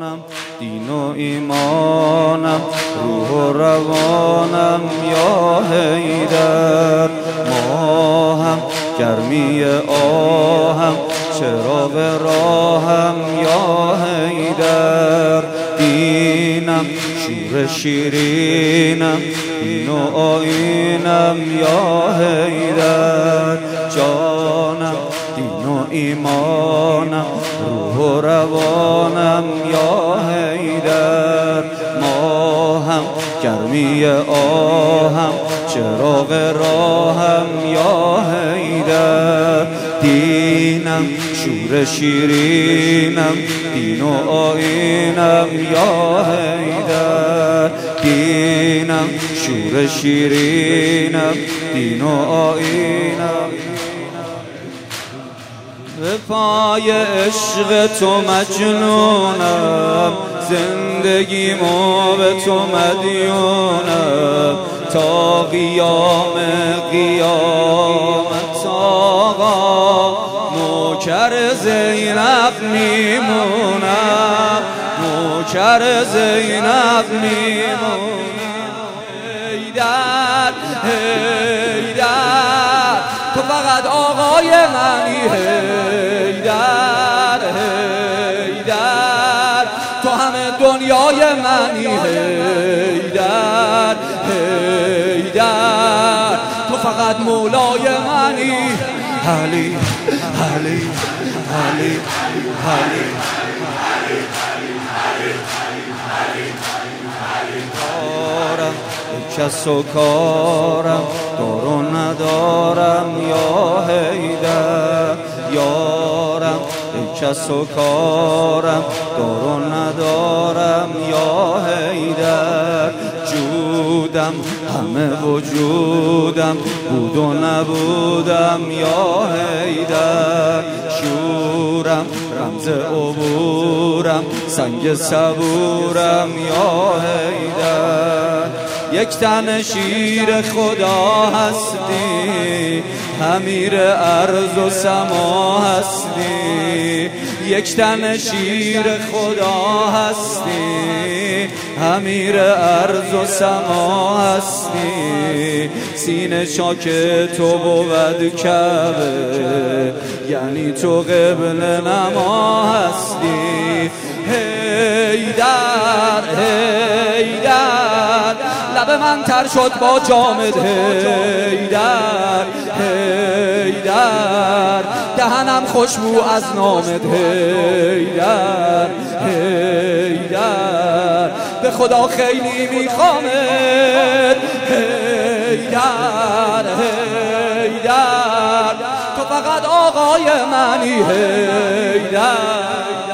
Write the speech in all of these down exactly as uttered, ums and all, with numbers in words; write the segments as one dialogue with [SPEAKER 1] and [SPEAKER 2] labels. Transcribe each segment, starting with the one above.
[SPEAKER 1] جانم دین و ایمانم روح و روانم یا حیدر ماهم گرمی آهم چراغ راهم یا حیدر دینم شور شیرینم دین و آیینم یا حیدر جانم دین و ایمانم روح و روانم یا حیدر ماهم گرمی آهم چراغ راهم یا حیدر دینم شور شیرینم دین و آیینم یا حیدر دینم شور شیرینم دین و آیینم به پای عشق تو مجنونم زندگیمو به تو مدیونم تا قیام قیامت آقا نوکر زینب میمونم نوکر زینب میمونم حیدر حیدر تو فقط آقای منی حیدر حیدر تو همه دنیای منی حیدر حیدر تو فقط مولای منی علی علی علی علی دارم کس و کارم دار و ندارم یا حیدر یارم کس و کارم دار و ندارم یا حیدر جودم همه وجودم بود و نبودم یا حیدر شورم رمز عبورم سنگ صبورم یا حیدر یک تن شیر خدا هستی امیر ارض و سما هستی یک تن شیر خدا هستی امیر ارض و سما هستی سینه چاک تو بود کعبه یعنی تو قبل نما هستی حیدر حیدر لب من تر شد با جامت حیدر حیدر دهنم خوشبو از نامت حیدر حیدر به خدا خیلی میخوامت حیدر حیدر تو فقط آقای منی حیدر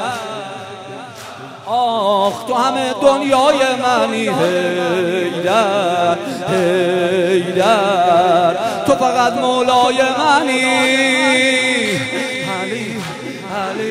[SPEAKER 1] آخ تو همه دنیای منی حیدر حیدر تو فقط مولای منی علی علی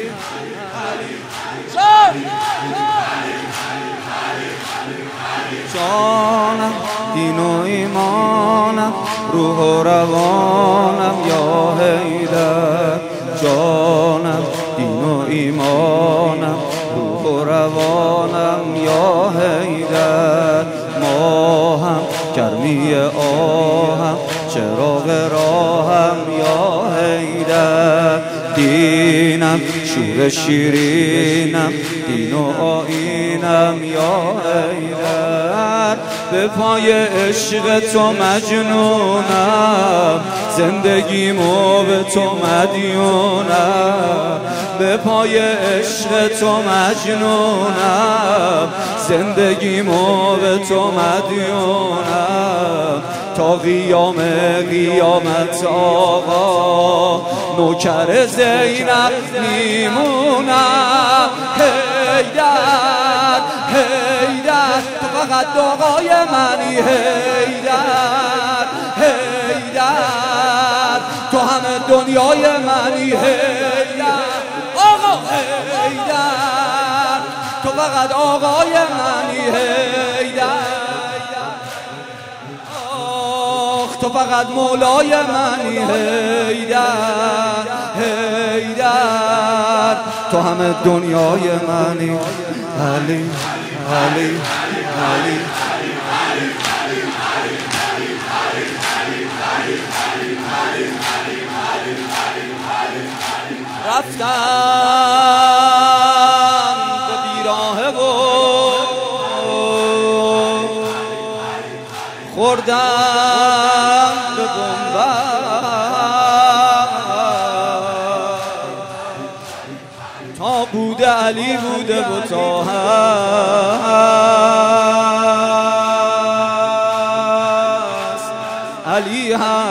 [SPEAKER 1] جانم دین و ایمانم روح و روانم یا حیدر جانم دین و ایمانم روح و روانم یا حیدر ماهم گرمی آهم چراغ راهم یا حیدر دینم شور شیرینم دین و آیینم یا حیدر به پای عشق تو مجنونم زندگیمو به تو مدیونم به پای عشق تو مجنونم زندگیمو به تو مدیونم تا قیام قیامت آقا نوکر زینب میمونم حیدر حیدر تو فقط آقای منی حیدر حیدر تو همه دنیای منی حیدر آقا حیدر تو فقط آقای منی حیدر تو فقط مولای منی حیدر حیدر تو همه دنیای منی علی علی علی رفتم به بیراهه و خوردم به بنبست تا بوده علی بوده و تا هست علی هم